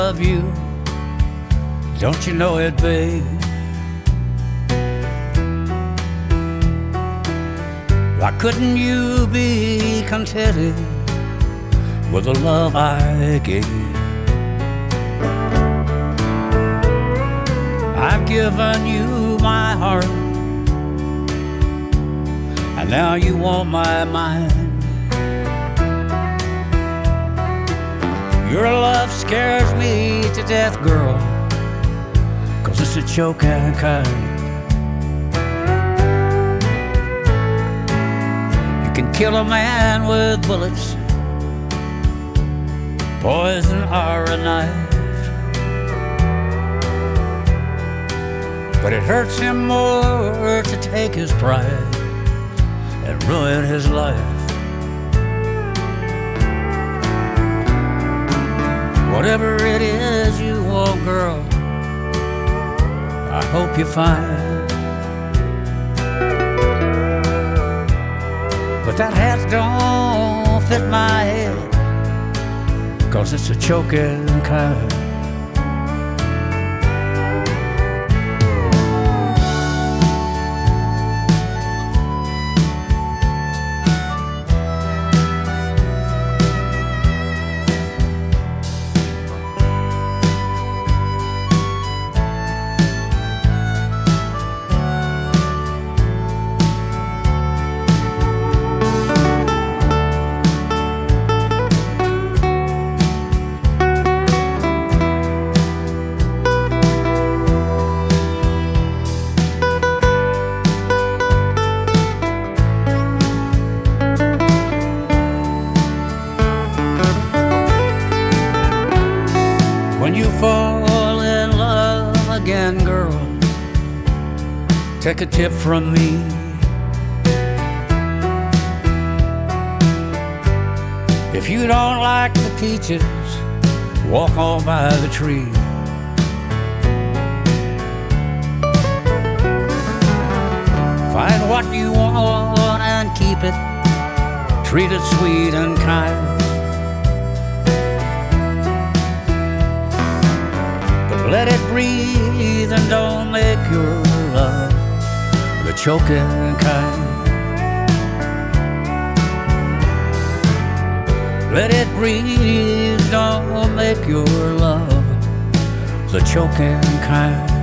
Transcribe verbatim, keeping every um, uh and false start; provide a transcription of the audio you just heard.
love you. Don't you know it, babe? Why couldn't you be contented with the love I gave? I've given you my heart, and now you want my mind. Your love scares me to death, girl, 'cause it's a choking kind. You can kill a man with bullets, poison or a knife, but it hurts him more to take his pride and ruin his life. Whatever it is you want, girl, I hope you find. But that hat don't fit my head, 'cause it's a choking kind. When you fall in love again, girl, take a tip from me. If you don't like the peaches, walk on by the tree. Find what you want and keep it, treat it sweet and kind. Let it breathe and don't make your love the choking kind. Let it breathe, don't make your love the choking kind.